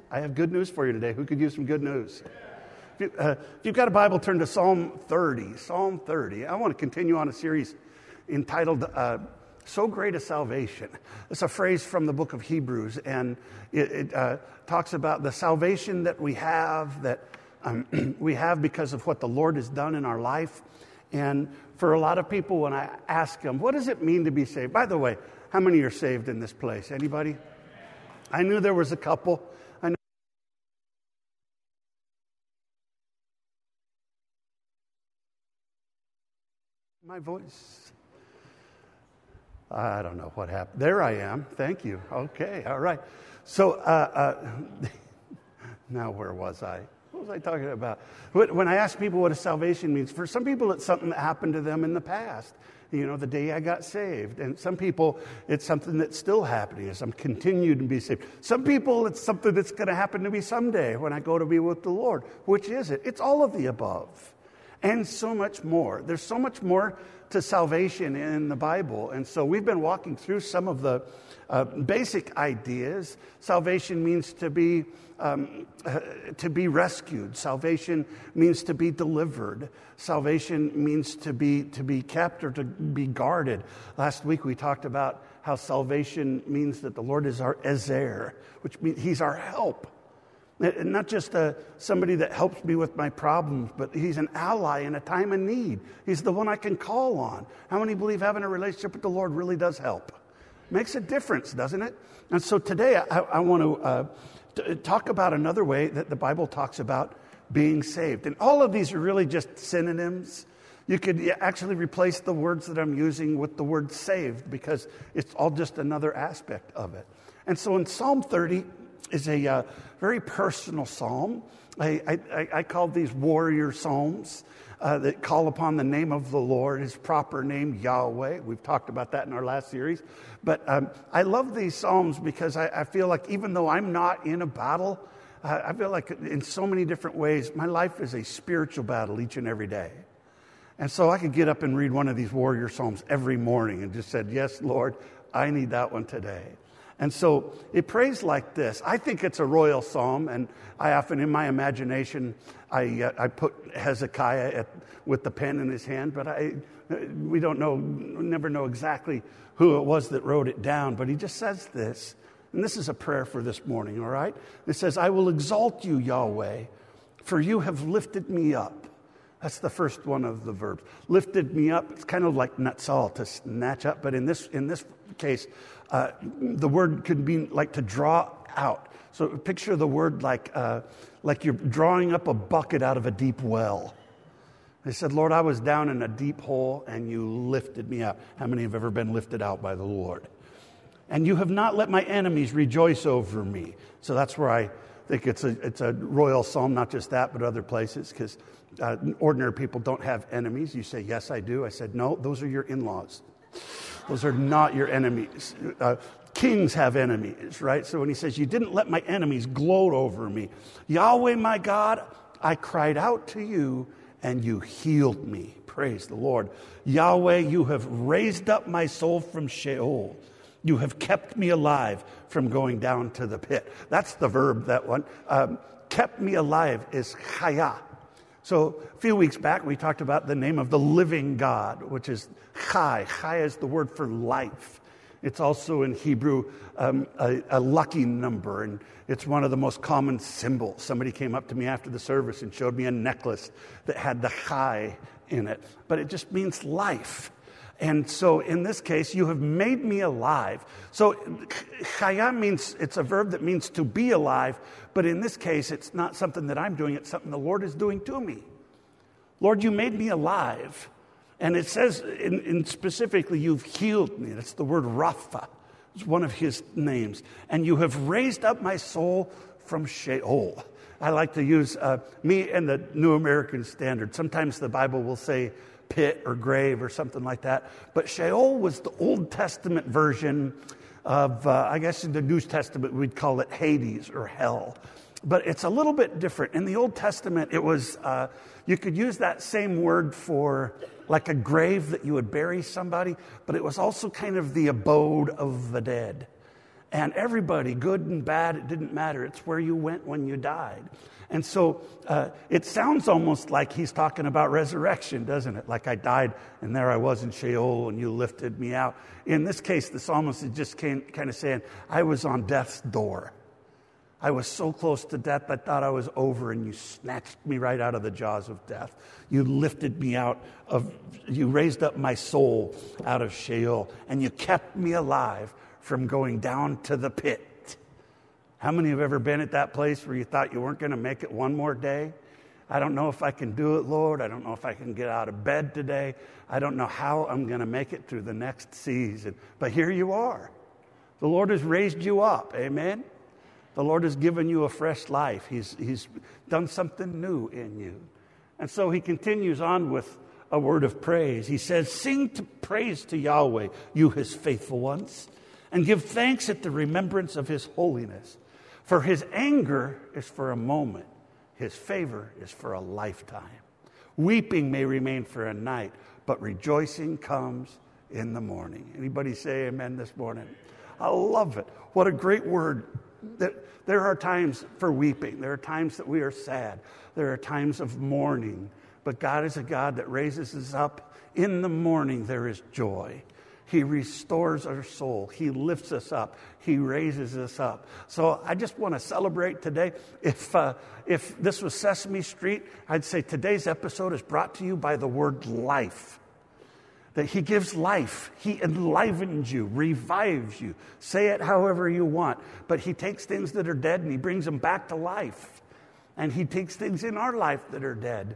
I have good news for you today. Who could use some good news? If you've got a Bible, turn to Psalm 30. Psalm 30. I want to continue on a series entitled So Great a Salvation. It's a phrase from the book of Hebrews, and it talks about the salvation that we have because of what the Lord has done in our life. And for a lot of people, when I ask them, what does it mean to be saved? By the way, how many are saved in this place? Anybody? I knew there was a couple. My voice. I don't know what happened. There I am. Thank you. Okay. All right. So now where was I? What was I talking about? When I ask people what a salvation means, for some people it's something that happened to them in the past. You know, the day I got saved. And some people, it's something that's still happening as I'm continuing to be saved. Some people, it's something that's going to happen to me someday when I go to be with the Lord. Which is it? It's all of the above. And so much more. There's so much more to salvation in the Bible. And so we've been walking through some of the basic ideas. Salvation means to be rescued. Salvation means to be delivered. Salvation means to be kept or to be guarded. Last week we talked about how salvation means that the Lord is our Ezer, which means He's our help. And not just somebody that helps me with my problems, but He's an ally in a time of need. He's the one I can call on. How many believe having a relationship with the Lord really does help? Makes a difference, doesn't it? And so today I want to talk about another way that the Bible talks about being saved. And all of these are really just synonyms. You could actually replace the words that I'm using with the word saved because it's all just another aspect of it. And so in Psalm 30 is a very personal psalm. I call these warrior psalms that call upon the name of the Lord, His proper name, Yahweh. We've talked about that in our last series. But I love these psalms because I feel like even though I'm not in a battle, I feel like in so many different ways, my life is a spiritual battle each and every day. And so I could get up and read one of these warrior psalms every morning and just said, yes, Lord, I need that one today. And so it prays like this. I think it's a royal psalm, and I often, in my imagination, I put Hezekiah with the pen in his hand, but we never know exactly who it was that wrote it down. But he just says this, and this is a prayer for this morning, all right? It says, I will exalt you, Yahweh, for you have lifted me up. That's the first one of the verbs. Lifted me up. It's kind of like natsal, to snatch up, but in this case, the word could mean like to draw out. So picture the word like you're drawing up a bucket out of a deep well. They said, Lord, I was down in a deep hole and you lifted me up. How many have ever been lifted out by the Lord? And you have not let my enemies rejoice over me. So that's where I think it's a royal psalm, not just that, but other places, because ordinary people don't have enemies. You say, yes, I do. I said, no, those are your in-laws. Those are not your enemies. Kings have enemies, right? So when he says, you didn't let my enemies gloat over me. Yahweh, my God, I cried out to you and you healed me. Praise the Lord. Yahweh, you have raised up my soul from Sheol. You have kept me alive from going down to the pit. That's the verb, that one. Kept me alive is chaya. So a few weeks back, we talked about the name of the living God, which is Chai. Chai is the word for life. It's also in Hebrew a lucky number, and it's one of the most common symbols. Somebody came up to me after the service and showed me a necklace that had the Chai in it, but it just means life. And so in this case, you have made me alive. So chaya means, it's a verb that means to be alive, but in this case, it's not something that I'm doing, it's something the Lord is doing to me. Lord, you made me alive. And it says, in specifically, you've healed me. That's the word Rapha. It's one of his names. And you have raised up my soul from Sheol. I like to use me and the New American Standard. Sometimes the Bible will say pit or grave or something like that. But Sheol was the Old Testament version of, I guess in the New Testament, we'd call it Hades or hell. But it's a little bit different. In the Old Testament, it was, you could use that same word for like a grave that you would bury somebody, but it was also kind of the abode of the dead. And everybody, good and bad, it didn't matter. It's where you went when you died. And so it sounds almost like he's talking about resurrection, doesn't it? Like I died and there I was in Sheol and you lifted me out. In this case, the psalmist is just kind of saying, I was on death's door. I was so close to death, I thought I was over, and you snatched me right out of the jaws of death. You lifted me you raised up my soul out of Sheol, and you kept me alive from going down to the pit. How many have ever been at that place where you thought you weren't going to make it one more day? I don't know if I can do it, Lord. I don't know if I can get out of bed today. I don't know how I'm going to make it through the next season. But here you are. The Lord has raised you up. Amen? The Lord has given you a fresh life. He's done something new in you. And so he continues on with a word of praise. He says, sing praise to Yahweh, you his faithful ones, and give thanks at the remembrance of his holiness. For his anger is for a moment. His favor is for a lifetime. Weeping may remain for a night, but rejoicing comes in the morning. Anybody say amen this morning? I love it. What a great word. There are times for weeping. There are times that we are sad. There are times of mourning. But God is a God that raises us up. In the morning, there is joy. He restores our soul. He lifts us up. He raises us up. So I just want to celebrate today. If this was Sesame Street, I'd say today's episode is brought to you by the word life. That he gives life. He enlivens you, revives you. Say it however you want. But he takes things that are dead and he brings them back to life. And he takes things in our life that are dead.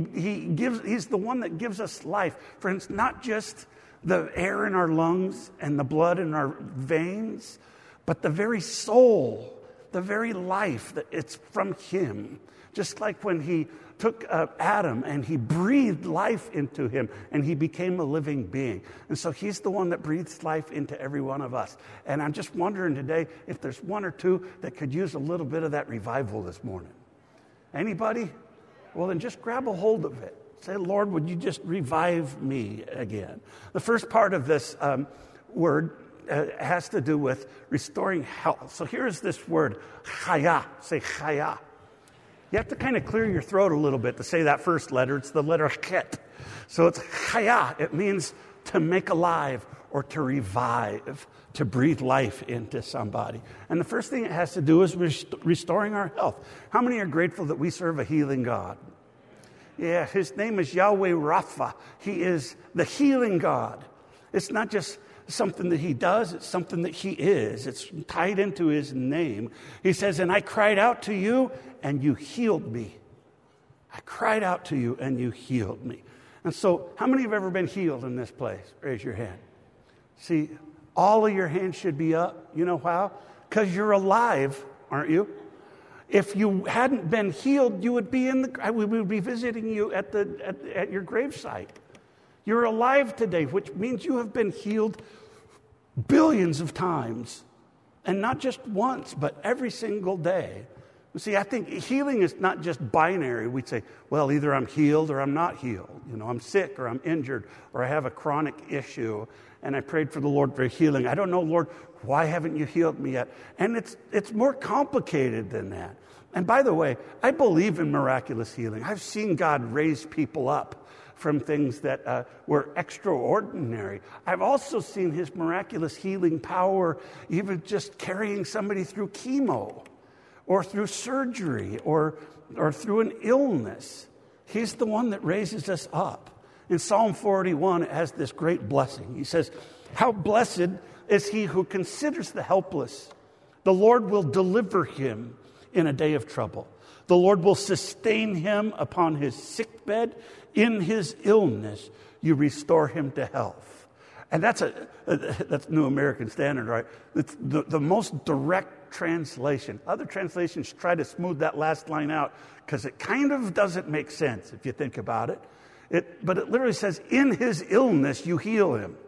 He's the one that gives us life. Friends, not just the air in our lungs and the blood in our veins, but the very soul, the very life, that it's from him. Just like when he took Adam and he breathed life into him and he became a living being. And so he's the one that breathes life into every one of us. And I'm just wondering today if there's one or two that could use a little bit of that revival this morning. Anybody? Well, then just grab a hold of it. Say, Lord, would you just revive me again? The first part of this word has to do with restoring health. So here's this word, chaya. Say chaya. You have to kind of clear your throat a little bit to say that first letter. It's the letter chet. So it's chaya. It means to make alive or to revive, to breathe life into somebody. And the first thing it has to do is restoring our health. How many are grateful that we serve a healing God? Yeah, his name is Yahweh Rapha. He is the healing God. It's not just something that he does, it's something that he is. It's tied into his name. He says, and I cried out to you, and you healed me. I cried out to you, and you healed me. And so, how many have ever been healed in this place? Raise your hand. See, all of your hands should be up. You know how? Because you're alive, aren't you? If you hadn't been healed, we would be visiting you at your gravesite. You're alive today, which means you have been healed billions of times. And not just once, but every single day. You see, I think healing is not just binary. We'd say, well, either I'm healed or I'm not healed. You know, I'm sick or I'm injured or I have a chronic issue. And I prayed for the Lord for healing. I don't know, Lord, why haven't you healed me yet? And it's more complicated than that. And by the way, I believe in miraculous healing. I've seen God raise people up from things that were extraordinary. I've also seen his miraculous healing power even just carrying somebody through chemo or through surgery or through an illness. He's the one that raises us up. In Psalm 41, it has this great blessing. He says, how blessed is he who considers the helpless. The Lord will deliver him in a day of trouble. The Lord will sustain him upon his sickbed. In his illness, you restore him to health. And that's New American Standard, right? It's the most direct translation. Other translations try to smooth that last line out because it kind of doesn't make sense if you think about it. But it literally says, in his illness, you heal him.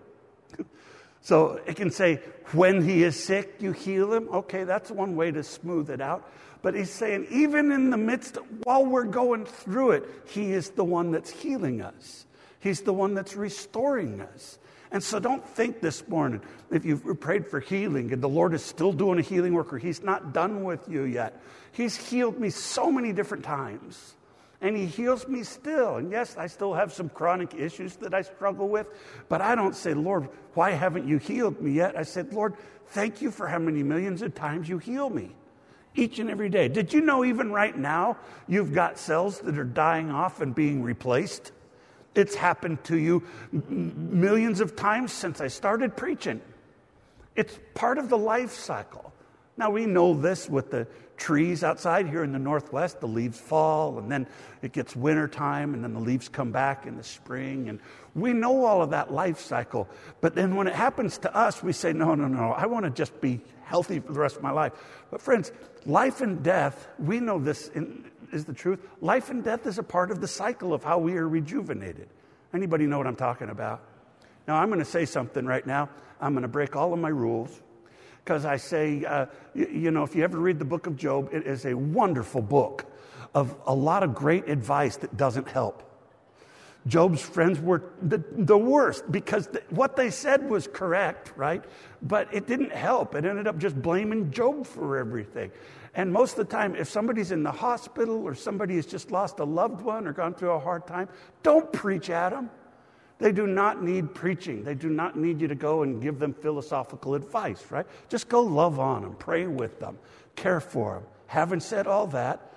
So it can say, when he is sick, you heal him. Okay, that's one way to smooth it out. But he's saying, even in the midst, while we're going through it, he is the one that's healing us. He's the one that's restoring us. And so don't think this morning, if you've prayed for healing and the Lord is still doing a healing work, or he's not done with you yet. He's healed me so many different times. And he heals me still. And yes, I still have some chronic issues that I struggle with. But I don't say, Lord, why haven't you healed me yet? I said, Lord, thank you for how many millions of times you heal me. Each and every day. Did you know even right now, you've got cells that are dying off and being replaced? It's happened to you millions of times since I started preaching. It's part of the life cycle. Now, we know this with the trees outside here in the Northwest. The leaves fall, and then it gets wintertime, and then the leaves come back in the spring. And we know all of that life cycle. But then when it happens to us, we say, no, I want to just be healthy for the rest of my life. But friends, life and death, we know this is the truth. Life and death is a part of the cycle of how we are rejuvenated. Anybody know what I'm talking about? Now, I'm going to say something right now. I'm going to break all of my rules. Because I say, if you ever read the book of Job, it is a wonderful book of a lot of great advice that doesn't help. Job's friends were the worst because what they said was correct, right? But it didn't help. It ended up just blaming Job for everything. And most of the time, if somebody's in the hospital or somebody has just lost a loved one or gone through a hard time, don't preach at them. They do not need preaching. They do not need you to go and give them philosophical advice, right? Just go love on them, pray with them, care for them. Having said all that,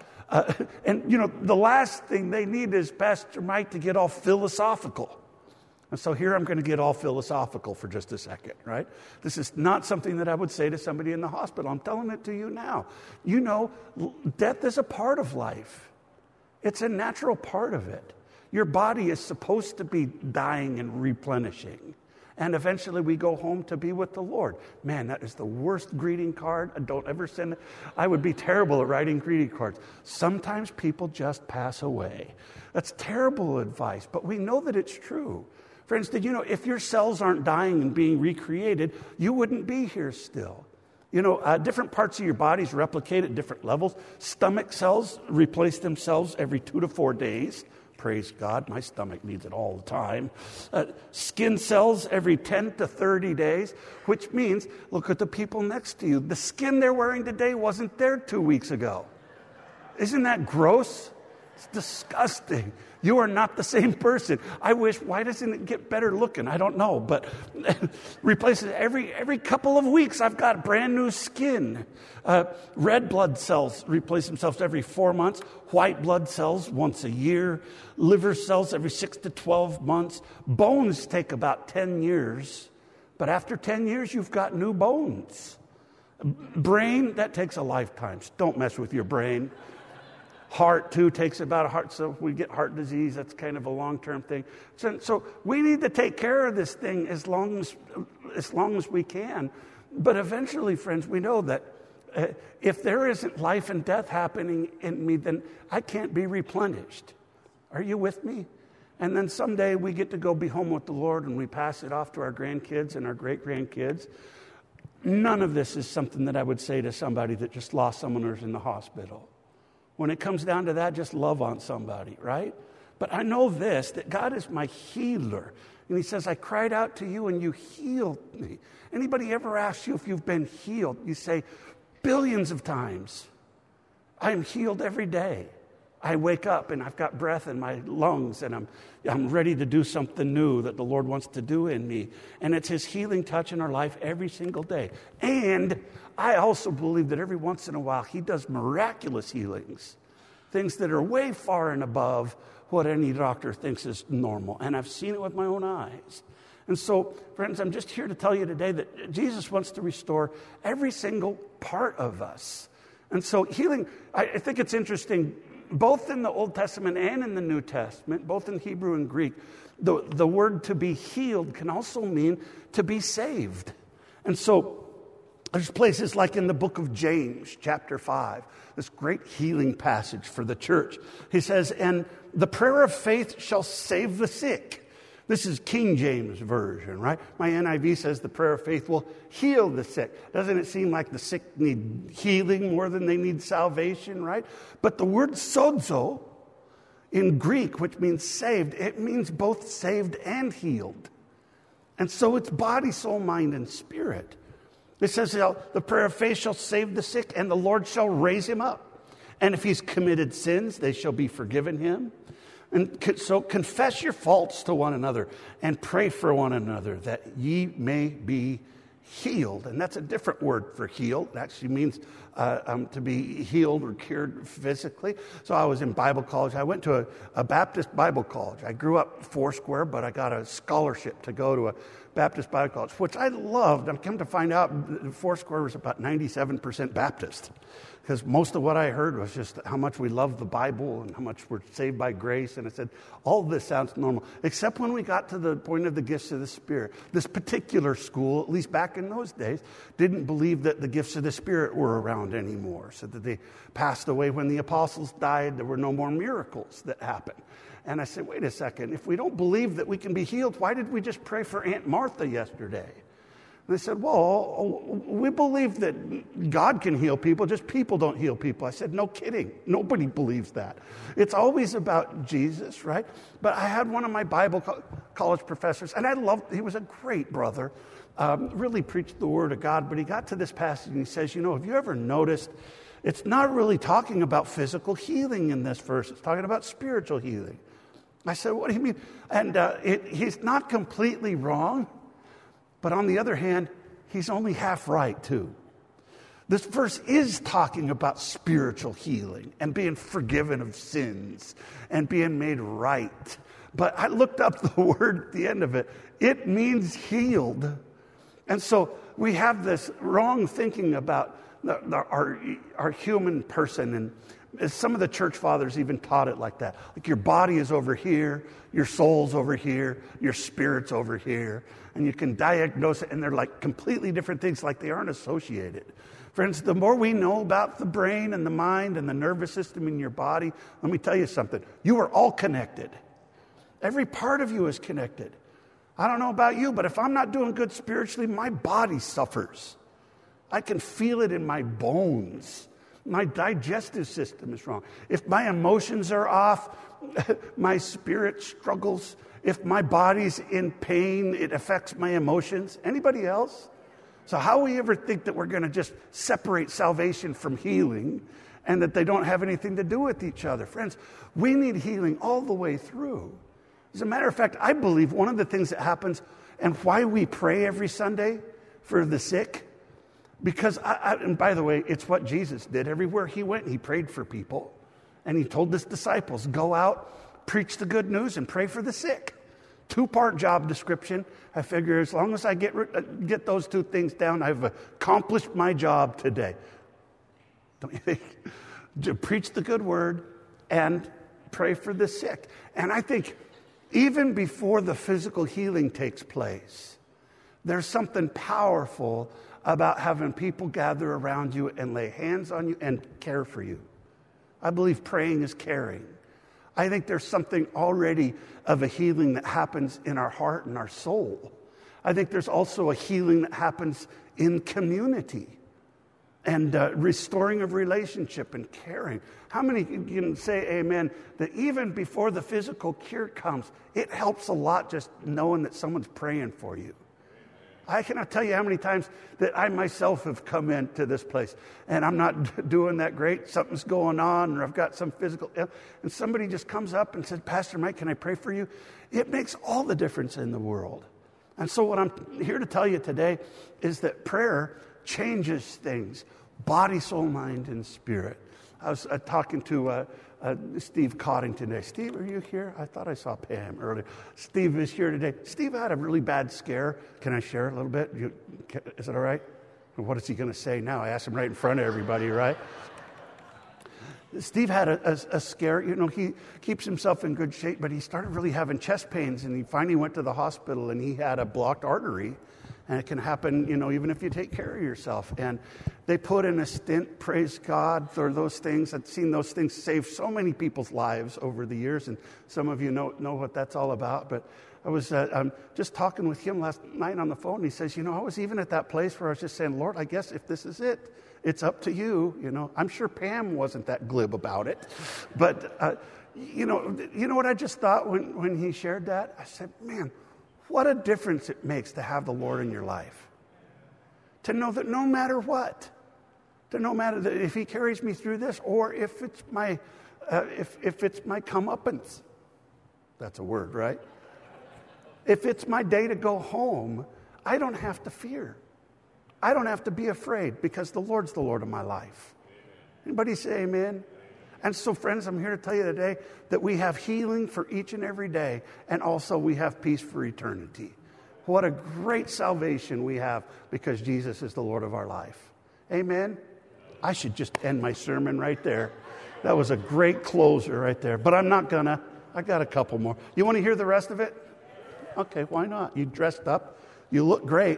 the last thing they need is Pastor Mike to get all philosophical. And so here I'm going to get all philosophical for just a second, right? This is not something that I would say to somebody in the hospital. I'm telling it to you now. You know, death is a part of life. It's a natural part of it. Your body is supposed to be dying and replenishing. And eventually we go home to be with the Lord. Man, that is the worst greeting card. Don't ever send it. I would be terrible at writing greeting cards. Sometimes people just pass away. That's terrible advice, but we know that it's true. Friends, did you know if your cells aren't dying and being recreated, you wouldn't be here still? Different parts of your bodies replicate at different levels. Stomach cells replace themselves every 2 to 4 days. Praise God, my stomach needs it all the time. Skin cells every 10 to 30 days, which means, look at the people next to you. The skin they're wearing today wasn't there 2 weeks ago. Isn't that gross? It's disgusting. You are not the same person. Why doesn't it get better looking? I don't know, but replaces every couple of weeks. I've got brand new skin. Red blood cells replace themselves every 4 months. White blood cells once a year. Liver cells every 6 to 12 months. Bones take about 10 years. But after 10 years, you've got new bones. Brain, that takes a lifetime. Don't mess with your brain. Heart, too, takes about a heart. So if we get heart disease, that's kind of a long-term thing. So we need to take care of this thing as long as we can. But eventually, friends, we know that if there isn't life and death happening in me, then I can't be replenished. Are you with me? And then someday we get to go be home with the Lord and we pass it off to our grandkids and our great-grandkids. None of this is something that I would say to somebody that just lost someone who's in the hospital. When it comes down to that, just love on somebody, right? But I know this, that God is my healer. And he says, I cried out to you and you healed me. Anybody ever ask you if you've been healed? You say, billions of times. I am healed every day. I wake up and I've got breath in my lungs and I'm ready to do something new that the Lord wants to do in me. And it's his healing touch in our life every single day. And I also believe that every once in a while he does miraculous healings, things that are way far and above what any doctor thinks is normal. And I've seen it with my own eyes. And so, friends, I'm just here to tell you today that Jesus wants to restore every single part of us. And so healing, I think it's interesting, both in the Old Testament and in the New Testament, both in Hebrew and Greek, the word to be healed can also mean to be saved. And so there's places like in the book of James, chapter 5, this great healing passage for the church. He says, and the prayer of faith shall save the sick. This is King James Version, right? My NIV says the prayer of faith will heal the sick. Doesn't it seem like the sick need healing more than they need salvation, right? But the word sozo in Greek, which means saved, it means both saved and healed. And so it's body, soul, mind, and spirit. It says, the prayer of faith shall save the sick, and the Lord shall raise him up. And if he's committed sins, they shall be forgiven him. And so confess your faults to one another and pray for one another that ye may be healed. And that's a different word for healed. It actually means to be healed or cured physically. So I was in Bible college. I went to a Baptist Bible college. I grew up Foursquare, but I got a scholarship to go to a Baptist Bible college, which I loved. I've come to find out Foursquare was about 97% Baptist, because most of what I heard was just how much we love the Bible and how much we're saved by grace. And I said, all of this sounds normal, except when we got to the point of the gifts of the Spirit. This particular school, at least back in those days, didn't believe that the gifts of the Spirit were around anymore, so that they passed away when the apostles died. There were no more miracles that happened. And I said, wait a second, if we don't believe that we can be healed, why did we just pray for Aunt Martha yesterday? And they said, well, we believe that God can heal people, just people don't heal people. I said, no kidding. Nobody believes that. It's always about Jesus, right? But I had one of my Bible college professors, and he was a great brother, really preached the Word of God, but he got to this passage and he says, have you ever noticed it's not really talking about physical healing in this verse. It's talking about spiritual healing. I said, what do you mean? And he's not completely wrong. But on the other hand, he's only half right, too. This verse is talking about spiritual healing and being forgiven of sins and being made right. But I looked up the word at the end of it. It means healed. And so we have this wrong thinking about our human person. And some of the church fathers even taught it like that. Like your body is over here, your soul's over here, your spirit's over here. And you can diagnose it, and they're like completely different things, like they aren't associated. Friends, the more we know about the brain and the mind and the nervous system in your body, let me tell you something. You are all connected. Every part of you is connected. I don't know about you, but if I'm not doing good spiritually, my body suffers. I can feel it in my bones. My digestive system is wrong. If my emotions are off, my spirit struggles. If my body's in pain, it affects my emotions. Anybody else? So how we ever think that we're going to just separate salvation from healing and that they don't have anything to do with each other? Friends, we need healing all the way through. As a matter of fact, I believe one of the things that happens and why we pray every Sunday for the sick, because, and by the way, it's what Jesus did. Everywhere he went, he prayed for people. And he told his disciples, go out, preach the good news, and pray for the sick. 2-part job description. I figure as long as I get those two things down, I've accomplished my job today. Don't you think? To preach the good word and pray for the sick. And I think even before the physical healing takes place, there's something powerful about having people gather around you and lay hands on you and care for you. I believe praying is caring. I think there's something already of a healing that happens in our heart and our soul. I think there's also a healing that happens in community and restoring of relationship and caring. How many can say amen that even before the physical cure comes, it helps a lot just knowing that someone's praying for you? I cannot tell you how many times that I myself have come into this place and I'm not doing that great. Something's going on, or I've got some physical illness, and somebody just comes up and says, Pastor Mike, can I pray for you? It makes all the difference in the world. And so what I'm here to tell you today is that prayer changes things, body, soul, mind, and spirit. I was talking to Steve Coddington today. Steve, are you here? I thought I saw Pam earlier. Steve is here today. Steve had a really bad scare. Can I share a little bit? Is it all right? What is he going to say now? I asked him right in front of everybody, right? Steve had a scare. He keeps himself in good shape, but he started really having chest pains, and he finally went to the hospital, and he had a blocked artery. And it can happen, even if you take care of yourself. And they put in a stent, praise God, for those things. I've seen those things save so many people's lives over the years, and some of you know what that's all about. But I was just talking with him last night on the phone, and he says, I was even at that place where I was just saying, Lord, I guess if this is it, it's up to you. I'm sure Pam wasn't that glib about it. But, you know what I just thought when he shared that? I said, man, What a difference it makes to have the Lord in your life. To know that no matter what, to no matter that if he carries me through this, or if it's my comeuppance. That's a word, right? If it's my day to go home, I don't have to fear. I don't have to be afraid because the Lord's the Lord of my life. Anybody say amen? And so, friends, I'm here to tell you today that we have healing for each and every day, and also we have peace for eternity. What a great salvation we have because Jesus is the Lord of our life. Amen? I should just end my sermon right there. That was a great closer right there. But I'm not gonna. I got a couple more. You want to hear the rest of it? Okay, why not? You dressed up. You look great.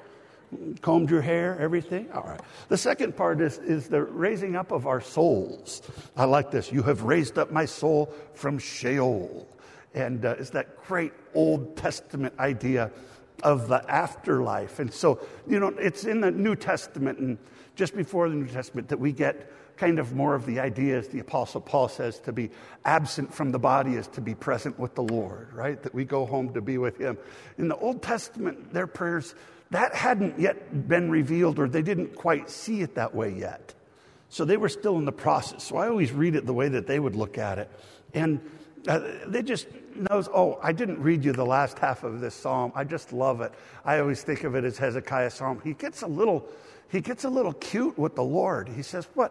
Combed your hair, everything. All right. The second part is the raising up of our souls. I like this. You have raised up my soul from Sheol. And it's that great Old Testament idea of the afterlife. And so, it's in the New Testament and just before the New Testament that we get kind of more of the idea, as the Apostle Paul says, to be absent from the body is to be present with the Lord, right? That we go home to be with him. In the Old Testament, their prayers, that hadn't yet been revealed, or they didn't quite see it that way yet. So they were still in the process. So I always read it the way that they would look at it. And they just knows, I didn't read you the last half of this psalm. I just love it. I always think of it as Hezekiah's psalm. He gets a little cute with the Lord. He says, what?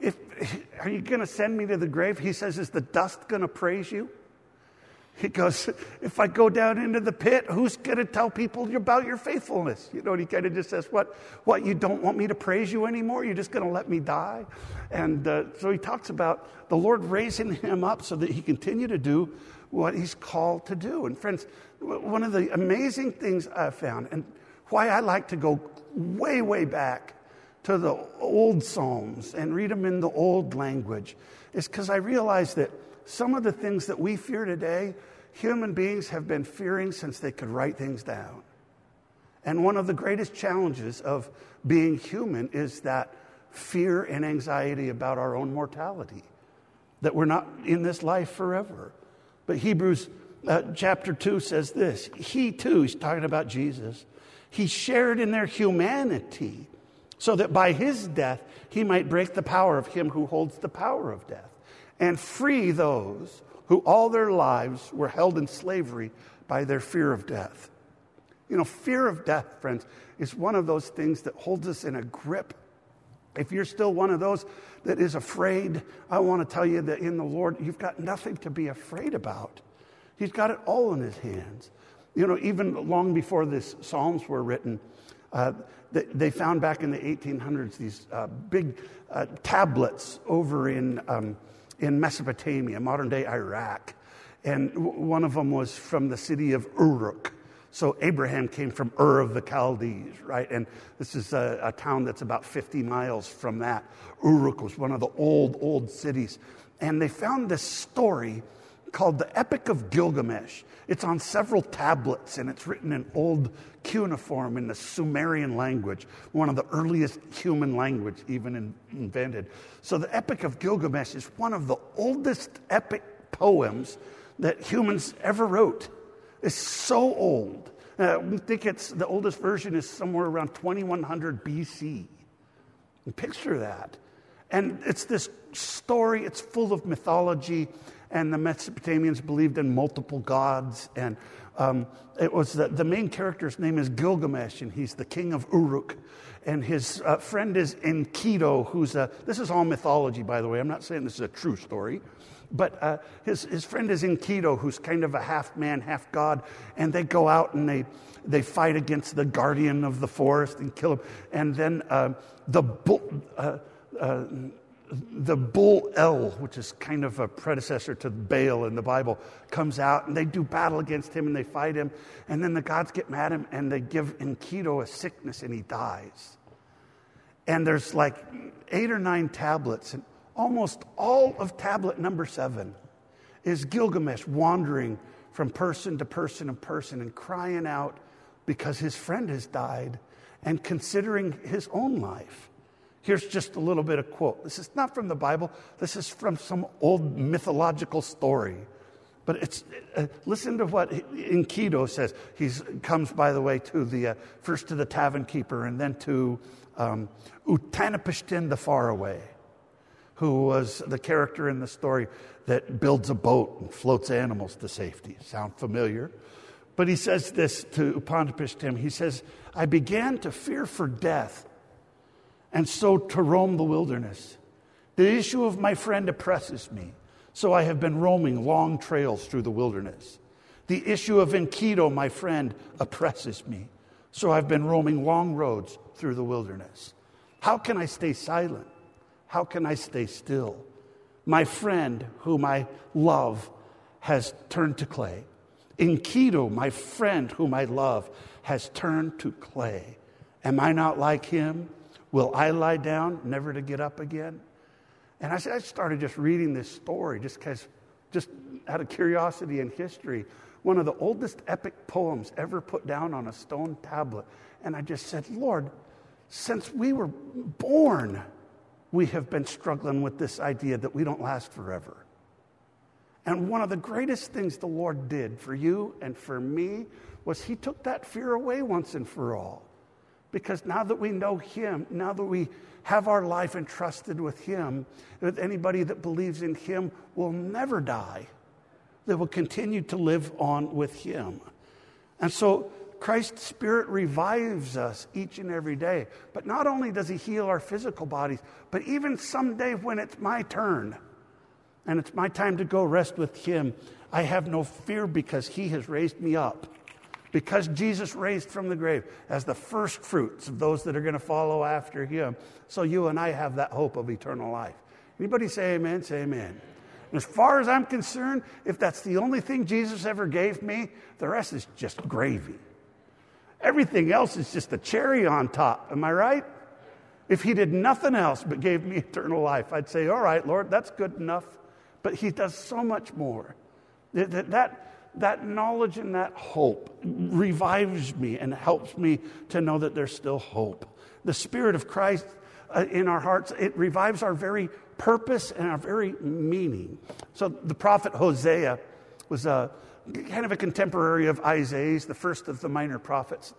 Are you going to send me to the grave? He says, is the dust going to praise you? He goes, if I go down into the pit, who's going to tell people about your faithfulness? And he kind of just says, what, you don't want me to praise you anymore? You're just going to let me die? And so he talks about the Lord raising him up so that he continue to do what he's called to do. And friends, one of the amazing things I've found, and why I like to go way, way back to the old Psalms and read them in the old language, is because I realize that some of the things that we fear today, human beings have been fearing since they could write things down. And one of the greatest challenges of being human is that fear and anxiety about our own mortality, that we're not in this life forever. But Hebrews chapter 2 says this, he too, he's talking about Jesus, he shared in their humanity so that by his death he might break the power of him who holds the power of death and free those who all their lives were held in slavery by their fear of death. Fear of death, friends, is one of those things that holds us in a grip. If you're still one of those that is afraid, I want to tell you that in the Lord, you've got nothing to be afraid about. He's got it all in his hands. Even long before these Psalms were written, they found back in the 1800s these big tablets over in Mesopotamia, modern-day Iraq. And one of them was from the city of Uruk. So Abraham came from Ur of the Chaldees, right? And this is a town that's about 50 miles from that. Uruk was one of the old cities. And they found this story called the Epic of Gilgamesh. It's on several tablets, and it's written in old cuneiform in the Sumerian language, one of the earliest human language even invented. So the Epic of Gilgamesh is one of the oldest epic poems that humans ever wrote. It's so old. We think the oldest version is somewhere around 2100 BC. And picture that. And it's this story, it's full of mythology, and the Mesopotamians believed in multiple gods. And it was the main character's name is Gilgamesh, and he's the king of Uruk. And his friend is Enkidu, this is all mythology, by the way. I'm not saying this is a true story. But his friend is Enkidu, who's kind of a half man, half god. And they go out and they fight against the guardian of the forest and kill him. And then the bull El, which is kind of a predecessor to Baal in the Bible, comes out and they do battle against him and they fight him. And then the gods get mad at him and they give Enkidu a sickness and he dies. And there's like 8 or 9 tablets, and almost all of tablet number 7 is Gilgamesh wandering from person to person and person and crying out because his friend has died and considering his own life. Here's just a little bit of quote. This is not from the Bible. This is from some old mythological story. But listen to what Enkidu says. He comes, by the way, to first to the tavern keeper and then to Utanapishtim the faraway, who was the character in the story that builds a boat and floats animals to safety. Sound familiar? But he says this to Utanapishtim. He says, I began to fear for death, and so to roam the wilderness. The issue of my friend oppresses me, so I have been roaming long trails through the wilderness. The issue of Enkidu, my friend, oppresses me, so I've been roaming long roads through the wilderness. How can I stay silent? How can I stay still? My friend, whom I love, has turned to clay. Enkidu, my friend, whom I love, has turned to clay. Am I not like him? Will I lie down, never to get up again? And I started just reading this story just out of curiosity and history. One of the oldest epic poems ever put down on a stone tablet. And I just said, Lord, since we were born, we have been struggling with this idea that we don't last forever. And one of the greatest things the Lord did for you and for me was he took that fear away once and for all. Because now that we know him, now that we have our life entrusted with him, that anybody that believes in him will never die. They will continue to live on with him. And so Christ's Spirit revives us each and every day. But not only does he heal our physical bodies, but even someday when it's my turn and it's my time to go rest with him, I have no fear because he has raised me up. Because Jesus raised from the grave as the first fruits of those that are going to follow after him. So you and I have that hope of eternal life. Anybody say amen? Say amen. And as far as I'm concerned, if that's the only thing Jesus ever gave me, the rest is just gravy. Everything else is just a cherry on top. Am I right? If he did nothing else but gave me eternal life, I'd say, all right, Lord, that's good enough. But he does so much more. That knowledge and that hope revives me and helps me to know that there's still hope. The Spirit of Christ in our hearts, it revives our very purpose and our very meaning. So the prophet Hosea was kind of a contemporary of Isaiah, the first of the minor prophets.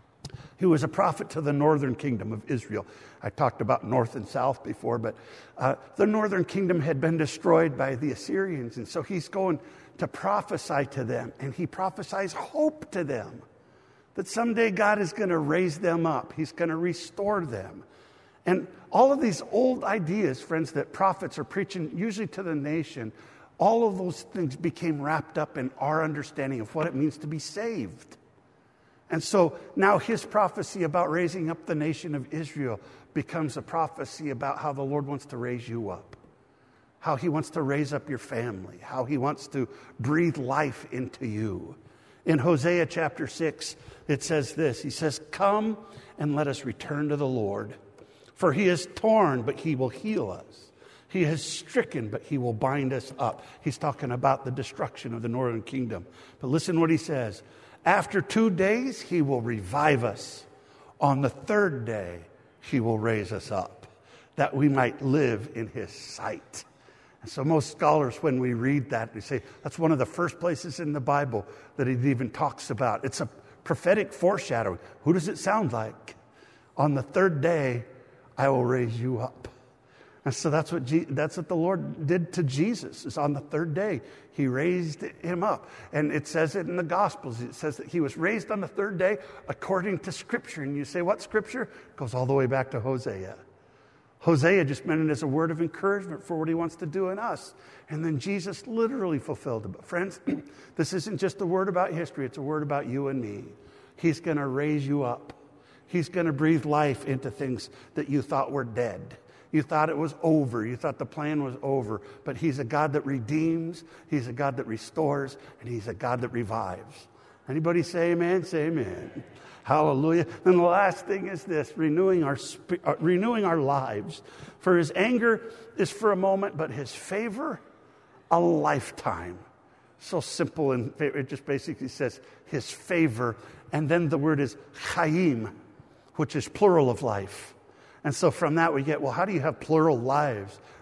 He was a prophet to the northern kingdom of Israel. I talked about north and south before, but the northern kingdom had been destroyed by the Assyrians, and so he's going to prophesy to them, and he prophesies hope to them, that someday God is going to raise them up. He's going to restore them. And all of these old ideas, friends, that prophets are preaching, usually to the nation, all of those things became wrapped up in our understanding of what it means to be saved. And so now his prophecy about raising up the nation of Israel becomes a prophecy about how the Lord wants to raise you up, how he wants to raise up your family, how he wants to breathe life into you. In Hosea chapter 6, it says this. He says, come and let us return to the Lord. For he is torn, but he will heal us. He is stricken, but he will bind us up. He's talking about the destruction of the northern kingdom. But listen what he says. After 2 days, he will revive us. On the third day, he will raise us up, that we might live in his sight. And so most scholars, when we read that, they say that's one of the first places in the Bible that it even talks about. It's a prophetic foreshadowing. Who does it sound like? On the third day, I will raise you up. And so that's what the Lord did to Jesus. Is on the third day, he raised him up. And it says it in the Gospels. It says that he was raised on the third day according to Scripture. And you say, what Scripture? It goes all the way back to Hosea. Hosea just meant it as a word of encouragement for what he wants to do in us. And then Jesus literally fulfilled it. But friends, this isn't just a word about history. It's a word about you and me. He's going to raise you up. He's going to breathe life into things that you thought were dead. You thought it was over. You thought the plan was over. But he's a God that redeems. He's a God that restores. And he's a God that revives. Anybody say amen? Say amen. Hallelujah. And the last thing is this, renewing our lives. For his anger is for a moment, but his favor, a lifetime. So simple, and it just basically says his favor. And then the word is chaim, which is plural of life. And so from that we get, well, how do you have plural lives?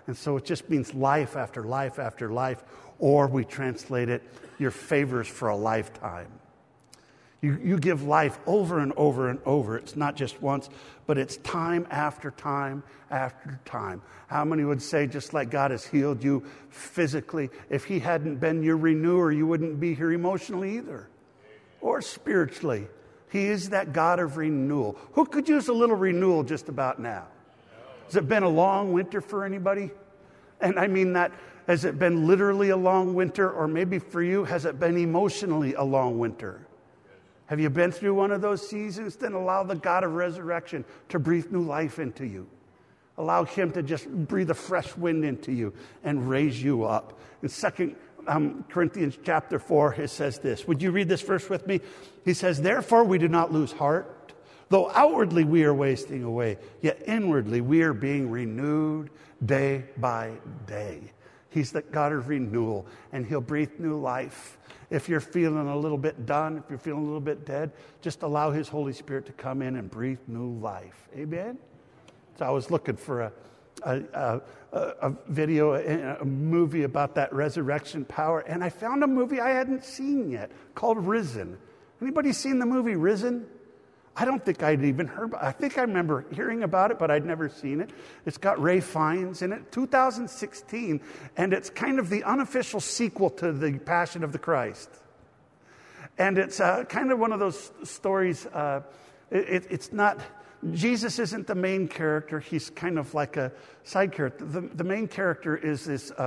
And so it just means life after life after life, or we translate it, your favors for a lifetime. You give life over and over and over. It's not just once, but it's time after time after time. How many would say, just like God has healed you physically, if he hadn't been your renewer, you wouldn't be here emotionally either, or spiritually. He is that God of renewal. Who could use a little renewal just about now? Has it been a long winter for anybody? And I mean that, has it been literally a long winter, or maybe for you, has it been emotionally a long winter? Have you been through one of those seasons? Then allow the God of resurrection to breathe new life into you. Allow him to just breathe a fresh wind into you and raise you up. In 2 Corinthians chapter 4, it says this. Would you read this verse with me? He says, therefore we do not lose heart. Though outwardly we are wasting away, yet inwardly we are being renewed day by day. He's the God of renewal, and he'll breathe new life. If you're feeling a little bit done, if you're feeling a little bit dead, just allow his Holy Spirit to come in and breathe new life. Amen? So I was looking for a video, a movie about that resurrection power, and I found a movie I hadn't seen yet called Risen. Anybody seen the movie Risen? I don't think I'd even heard about it. I think I remember hearing about it, but I'd never seen it. It's got Ray Fiennes in it, 2016, and it's kind of the unofficial sequel to The Passion of the Christ. And it's kind of one of those stories, it's not, Jesus isn't the main character, he's kind of like a side character. The main character is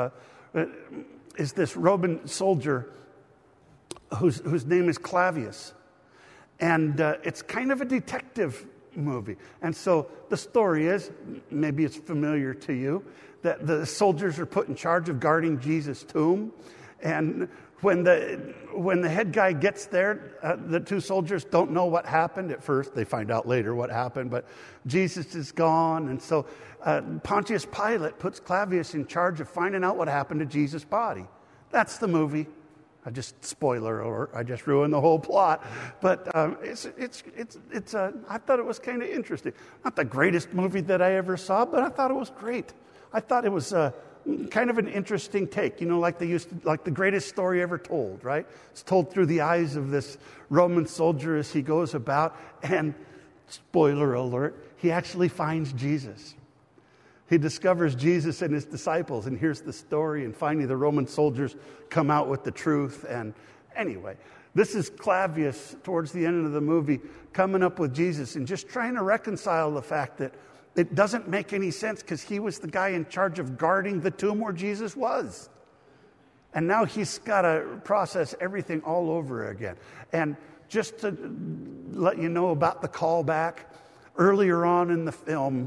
this Roman soldier whose name is Clavius. And it's kind of a detective movie. And so the story is, maybe it's familiar to you, that the soldiers are put in charge of guarding Jesus' tomb. And when the head guy gets there, the two soldiers don't know what happened at first. They find out later what happened, but Jesus is gone. And so Pontius Pilate puts Clavius in charge of finding out what happened to Jesus' body. That's the movie. Spoiler alert, I just ruined the whole plot. But I thought it was kind of interesting. Not the greatest movie that I ever saw, but I thought it was great. I thought it was kind of an interesting take, like the greatest story ever told, right? It's told through the eyes of this Roman soldier as he goes about, and spoiler alert, he actually finds Jesus. He discovers Jesus and his disciples, and here's the story, and finally the Roman soldiers come out with the truth. And anyway, this is Clavius towards the end of the movie coming up with Jesus and just trying to reconcile the fact that it doesn't make any sense because he was the guy in charge of guarding the tomb where Jesus was. And now he's got to process everything all over again. And just to let you know about the callback, earlier on in the film,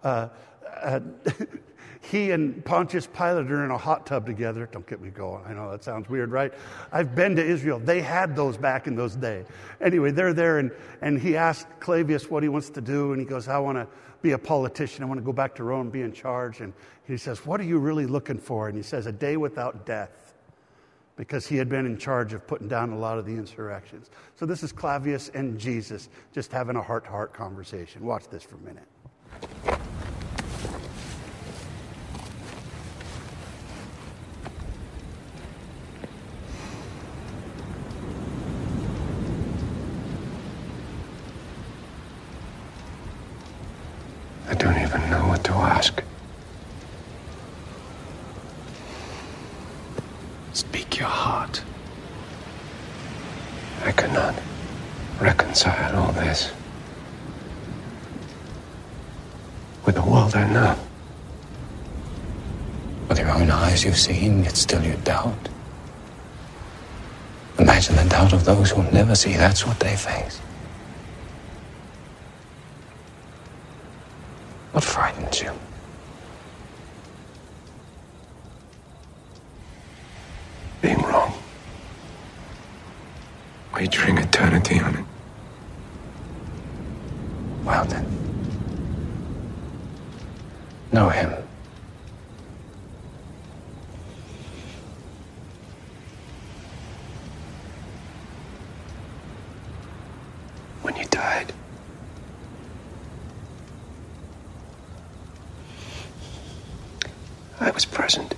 he and Pontius Pilate are in a hot tub together. Don't get me going. I know that sounds weird, right? I've been to Israel. They had those back in those days. Anyway, they're there, and he asked Clavius what he wants to do, and he goes, I want to be a politician. I want to go back to Rome and be in charge. And he says, what are you really looking for? And he says, a day without death, because he had been in charge of putting down a lot of the insurrections. So this is Clavius and Jesus just having a heart-to-heart conversation. Watch this for a minute. I don't even know what to ask. Speak your heart. I cannot reconcile all this with the world I know. With your own eyes you've seen, yet still you doubt. Imagine the doubt of those who never see. That's what they face. What frightens you? Being wrong. Wagering eternity on it. Well then, know him. When you died, I present.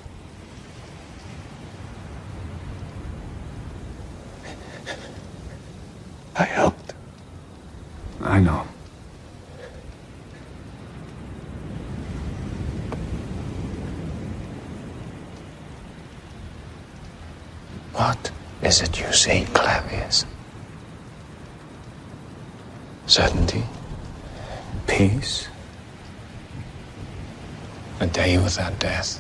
I helped. I know. What is it you seek, Clavius? Certainty? Peace? A day without death?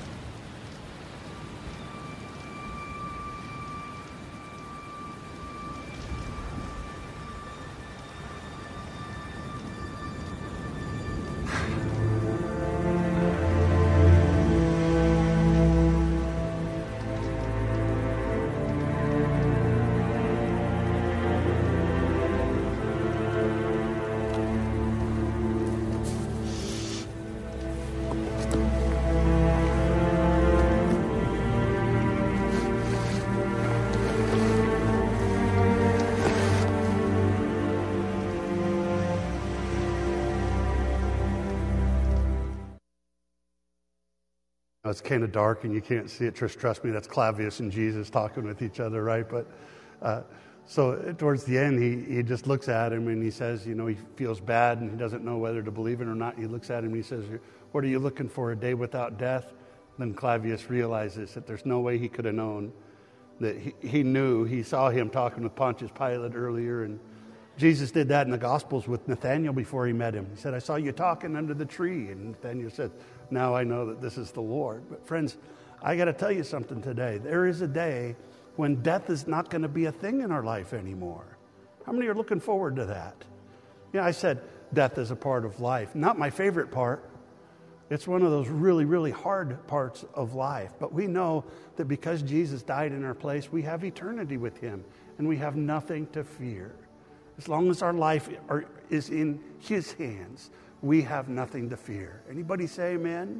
It's kind of dark and you can't see it. Trust me, that's Clavius and Jesus talking with each other, right? But so towards the end, he just looks at him and he says, he feels bad and he doesn't know whether to believe it or not. He looks at him and he says, what are you looking for, a day without death? Then Clavius realizes that there's no way he could have known that he knew. He saw him talking with Pontius Pilate earlier, and Jesus did that in the Gospels with Nathanael before he met him. He said, I saw you talking under the tree. And Nathanael said, now I know that this is the Lord. But friends, I got to tell you something today. There is a day when death is not going to be a thing in our life anymore. How many are looking forward to that? I said death is a part of life. Not my favorite part. It's one of those really, really hard parts of life. But we know that because Jesus died in our place, we have eternity with him. And we have nothing to fear. As long as our life is in his hands, we have nothing to fear. Anybody say amen?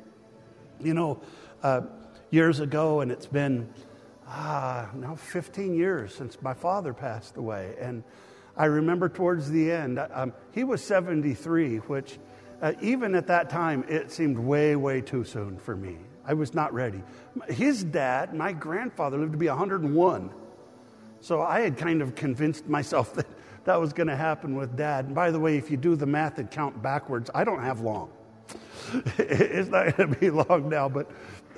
Years ago, and it's been now 15 years since my father passed away. And I remember towards the end, he was 73, which even at that time, it seemed way, way too soon for me. I was not ready. His dad, my grandfather, lived to be 101. So I had kind of convinced myself that was going to happen with Dad. And by the way, if you do the math and count backwards, I don't have long. It's not going to be long now, but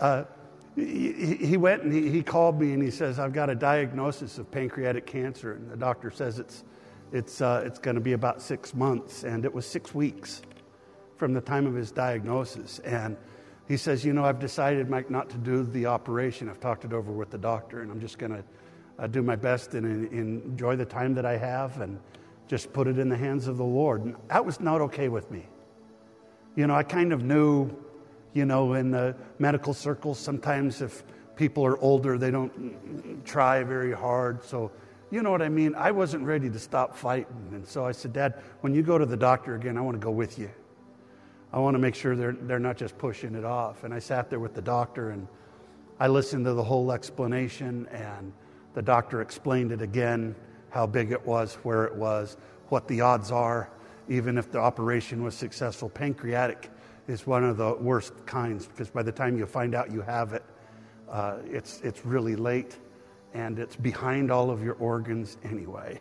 he went and he called me and he says, I've got a diagnosis of pancreatic cancer. And the doctor says it's going to be about 6 months. And it was 6 weeks from the time of his diagnosis. And he says, I've decided, Mike, not to do the operation. I've talked it over with the doctor, and I'm just going to do my best and enjoy the time that I have and just put it in the hands of the Lord. And that was not okay with me. I kind of knew, in the medical circles, sometimes if people are older, they don't try very hard. So, you know what I mean? I wasn't ready to stop fighting. And so I said, Dad, when you go to the doctor again, I want to go with you. I want to make sure they're not just pushing it off. And I sat there with the doctor and I listened to the whole explanation, and the doctor explained it again, how big it was, where it was, what the odds are, even if the operation was successful. Pancreatic is one of the worst kinds, because by the time you find out you have it, it's really late, and it's behind all of your organs anyway.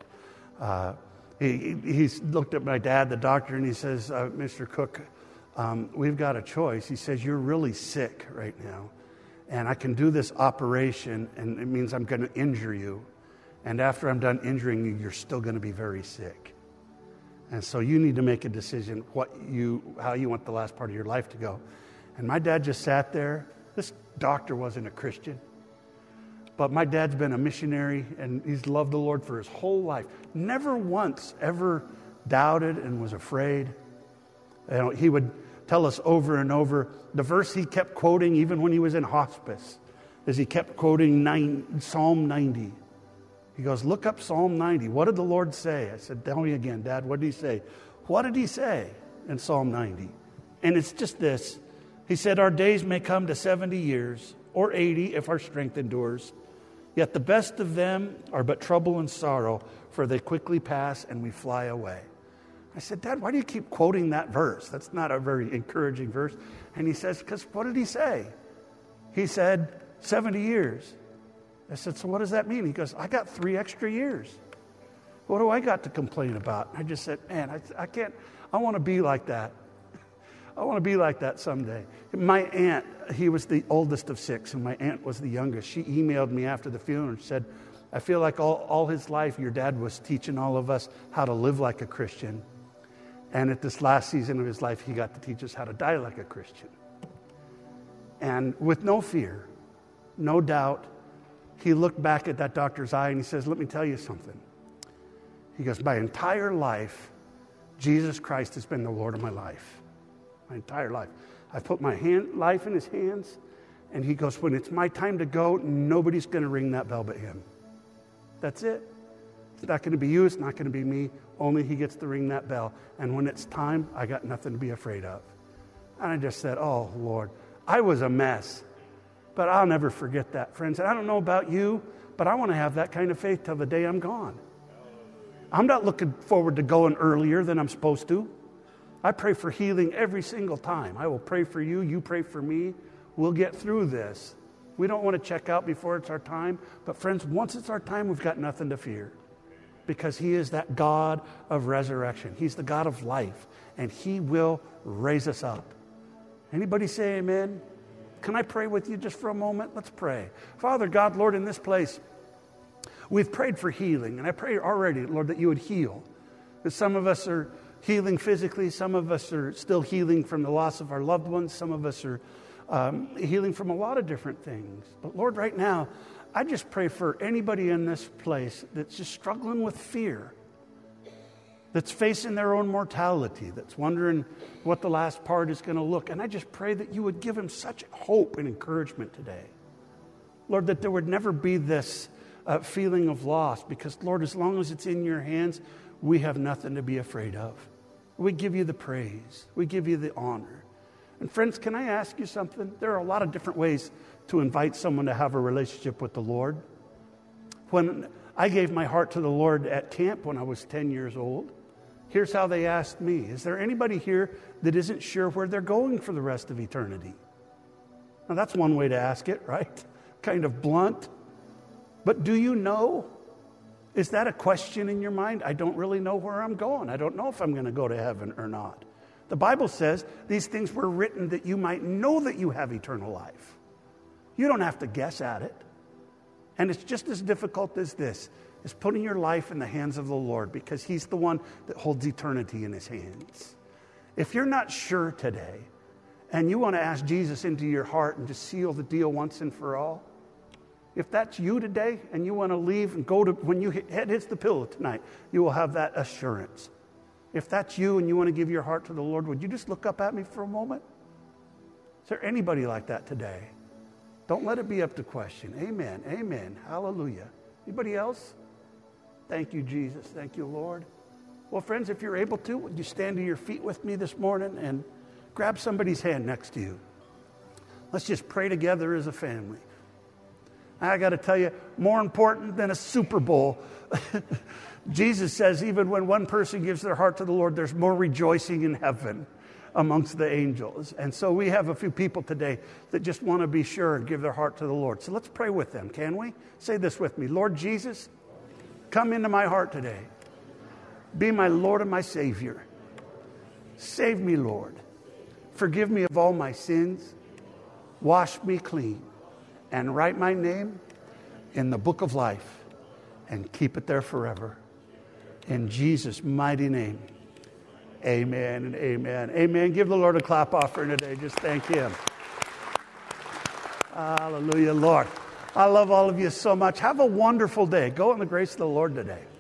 He looked at my dad, the doctor, and he says, Mr. Cook, we've got a choice. He says, you're really sick right now. And I can do this operation, and it means I'm going to injure you. And after I'm done injuring you, you're still going to be very sick. And so you need to make a decision how you want the last part of your life to go. And my dad just sat there. This doctor wasn't a Christian. But my dad's been a missionary, and he's loved the Lord for his whole life. Never once ever doubted and was afraid. He would tell us over and over. The verse he kept quoting even when he was in hospice is he kept quoting Psalm 90. He goes, look up Psalm 90. What did the Lord say? I said, tell me again, Dad, what did he say? What did he say in Psalm 90? And it's just this. He said, our days may come to 70 years or 80 if our strength endures. Yet the best of them are but trouble and sorrow, for they quickly pass and we fly away. I said, Dad, why do you keep quoting that verse? That's not a very encouraging verse. And he says, because what did he say? He said, 70 years. I said, so what does that mean? He goes, I got 3 extra years. What do I got to complain about? I just said, man, I can't, I want to be like that. I want to be like that someday. My aunt, he was the oldest of 6, and my aunt was the youngest. She emailed me after the funeral and said, I feel like all his life, your dad was teaching all of us how to live like a Christian. And at this last season of his life, he got to teach us how to die like a Christian. And with no fear, no doubt, he looked back at that doctor's eye and he says, let me tell you something. He goes, my entire life, Jesus Christ has been the Lord of my life. My entire life. I've put my life in his hands. And he goes, when it's my time to go, nobody's going to ring that bell but him. That's it. It's not going to be you. It's not going to be me. Only he gets to ring that bell. And when it's time, I got nothing to be afraid of. And I just said, oh, Lord, I was a mess. But I'll never forget that, friends. And I don't know about you, but I want to have that kind of faith till the day I'm gone. I'm not looking forward to going earlier than I'm supposed to. I pray for healing every single time. I will pray for you. You pray for me. We'll get through this. We don't want to check out before it's our time. But friends, once it's our time, we've got nothing to fear. Because he is that God of resurrection. He's the God of life. And he will raise us up. Anybody say amen? Can I pray with you just for a moment? Let's pray. Father God, Lord, in this place, we've prayed for healing. And I pray already, Lord, that you would heal. That some of us are healing physically. Some of us are still healing from the loss of our loved ones. Some of us are healing from a lot of different things. But Lord, right now, I just pray for anybody in this place that's just struggling with fear, that's facing their own mortality, that's wondering what the last part is going to look. And I just pray that you would give them such hope and encouragement today. Lord, that there would never be this feeling of loss, because, Lord, as long as it's in your hands, we have nothing to be afraid of. We give you the praise. We give you the honor. And friends, can I ask you something? There are a lot of different ways to invite someone to have a relationship with the Lord. When I gave my heart to the Lord at camp when I was 10 years old, here's how they asked me. Is there anybody here that isn't sure where they're going for the rest of eternity? Now, that's one way to ask it, right? Kind of blunt. But do you know? Is that a question in your mind? I don't really know where I'm going. I don't know if I'm going to go to heaven or not. The Bible says these things were written that you might know that you have eternal life. You don't have to guess at it. And it's just as difficult as this, is putting your life in the hands of the Lord, because he's the one that holds eternity in his hands. If you're not sure today, and you want to ask Jesus into your heart and just seal the deal once and for all, if that's you today and you want to leave and go to, when your head hits the pillow tonight, you will have that assurance. If that's you and you want to give your heart to the Lord, would you just look up at me for a moment? Is there anybody like that today? Don't let it be up to question. Amen. Amen. Hallelujah. Anybody else? Thank you, Jesus. Thank you, Lord. Well, friends, if you're able to, would you stand to your feet with me this morning and grab somebody's hand next to you? Let's just pray together as a family. I got to tell you, more important than a Super Bowl, Jesus says even when one person gives their heart to the Lord, there's more rejoicing in heaven amongst the angels. And so we have a few people today that just want to be sure and give their heart to the Lord. So let's pray with them, can we? Say this with me. Lord Jesus, come into my heart today. Be my Lord and my Savior. Save me, Lord. Forgive me of all my sins. Wash me clean. And write my name in the book of life and keep it there forever. In Jesus' mighty name, amen and amen. Amen. Give the Lord a clap offering today. Just thank him. Hallelujah, Lord. I love all of you so much. Have a wonderful day. Go in the grace of the Lord today.